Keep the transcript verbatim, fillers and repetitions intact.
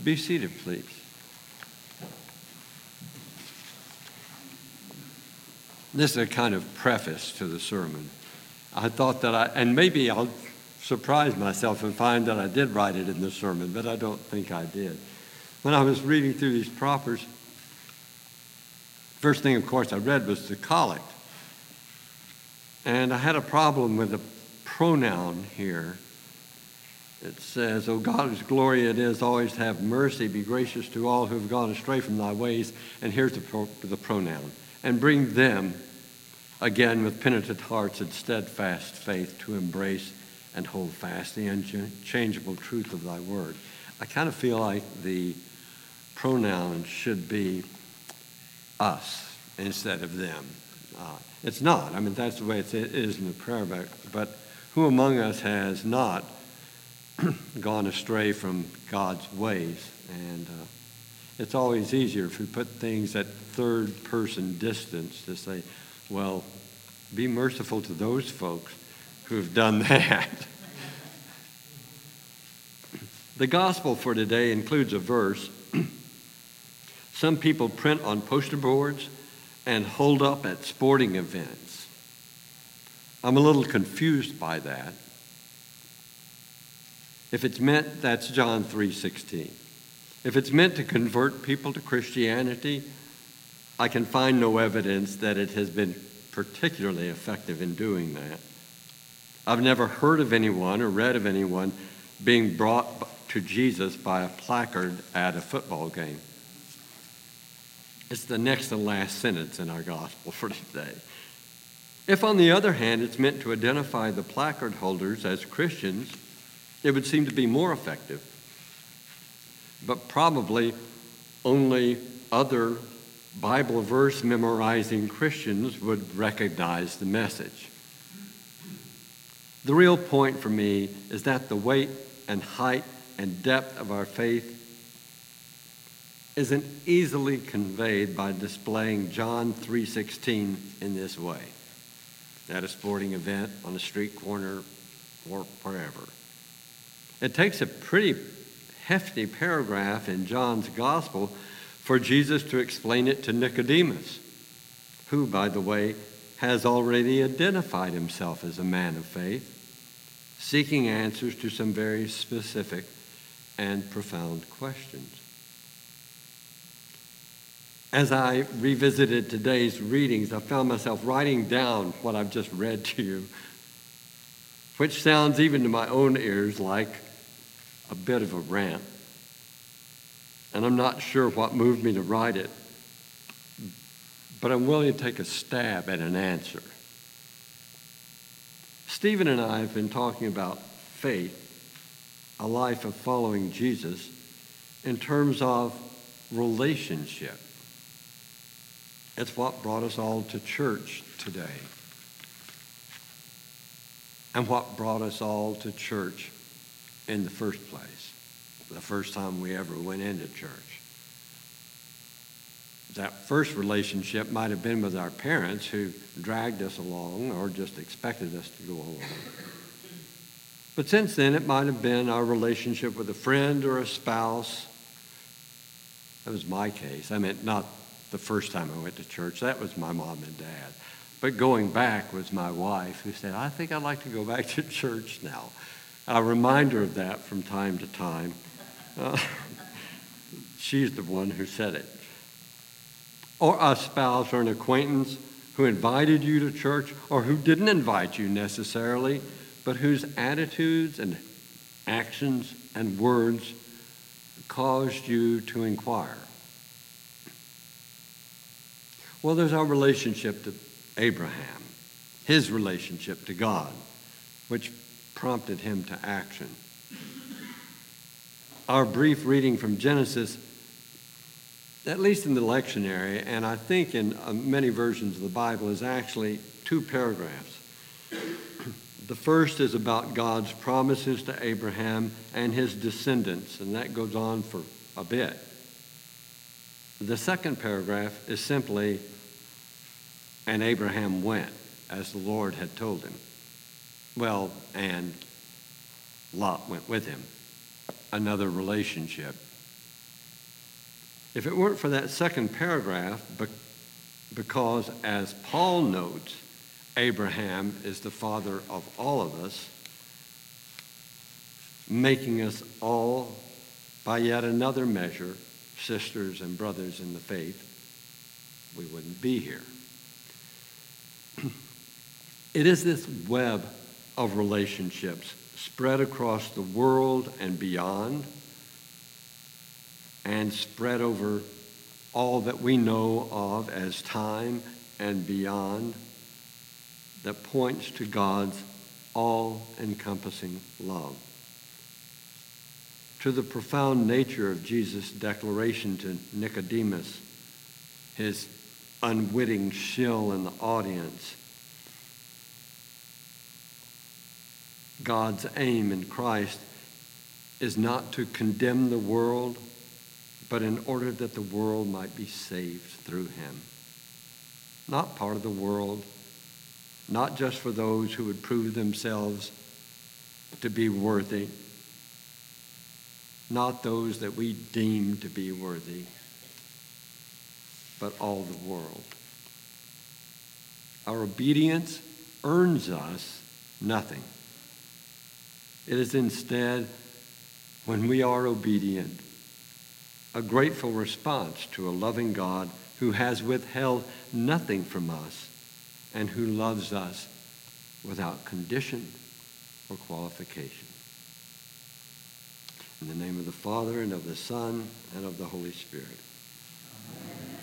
Be seated, please. This is a kind of preface to the sermon. I thought that I, and maybe I'll surprise myself and find that I did write it in the sermon, but I don't think I did. When I was reading through these propers, first thing, of course, I read was the collect. And I had a problem with the pronoun here. It says, O God, whose glory it is, always have mercy, be gracious to all who have gone astray from thy ways. And here's the, pro- the pronoun. And bring them, again, with penitent hearts and steadfast faith, to embrace and hold fast the unchangeable truth of thy word. I kind of feel like the pronoun should be us instead of them. Uh, it's not. I mean, that's the way it is in the prayer book. But who among us has not gone astray from God's ways? And uh, it's always easier if we put things at third person distance to say, well, be merciful to those folks who've done that. The gospel for today includes a verse some people print on poster boards and hold up at sporting events. I'm a little confused by that. If it's meant, that's John three sixteen. If it's meant to convert people to Christianity, I can find no evidence that it has been particularly effective in doing that. I've never heard of anyone or read of anyone being brought to Jesus by a placard at a football game. It's the next to last sentence in our gospel for today. If, on the other hand, it's meant to identify the placard holders as Christians, it would seem to be more effective. But probably only other Bible verse memorizing Christians would recognize the message. The real point for me is that the weight and height and depth of our faith isn't easily conveyed by displaying John three sixteen in this way, at a sporting event, on a street corner, or wherever. It takes a pretty hefty paragraph in John's gospel for Jesus to explain it to Nicodemus, who, by the way, has already identified himself as a man of faith, seeking answers to some very specific and profound questions. As I revisited today's readings, I found myself writing down what I've just read to you, which sounds even to my own ears like a bit of a rant. And I'm not sure what moved me to write it, but I'm willing to take a stab at an answer. Stephen and I have been talking about faith, a life of following Jesus, in terms of relationship. It's what brought us all to church today, and what brought us all to church in the first place, the first time we ever went into church. That first relationship might have been with our parents, who dragged us along or just expected us to go along. But since then, it might have been our relationship with a friend or a spouse. That was my case. I mean, not the first time I went to church. That was my mom and dad. But going back was my wife, who said, I think I'd like to go back to church now. I remind her of that from time to time. Uh, she's the one who said it. Or a spouse or an acquaintance who invited you to church, or who didn't invite you necessarily, but whose attitudes and actions and words caused you to inquire. Well, there's our relationship to Abraham, his relationship to God, which prompted him to action. Our brief reading from Genesis, at least in the lectionary, and I think in uh, many versions of the Bible, is actually two paragraphs. The first is about God's promises to Abraham and his descendants, and that goes on for a bit. The second paragraph is simply, and Abraham went, as the Lord had told him. Well, and Lot went with him. Another relationship If it weren't for that second paragraph, because as Paul notes, Abraham is the father of all of us, making us all, by yet another measure, sisters and brothers in the faith, we wouldn't be here. It is this web of relationships spread across the world and beyond, and spread over all that we know of as time and beyond, that points to God's all-encompassing love. To the profound nature of Jesus' declaration to Nicodemus, his unwitting shill in the audience. God's aim in Christ is not to condemn the world, but in order that the world might be saved through him. Not part of the world, not just for those who would prove themselves to be worthy, not those that we deem to be worthy, but all the world. Our obedience earns us nothing. It is instead, when we are obedient, a grateful response to a loving God who has withheld nothing from us and who loves us without condition or qualification. In the name of the Father, and of the Son, and of the Holy Spirit. Amen.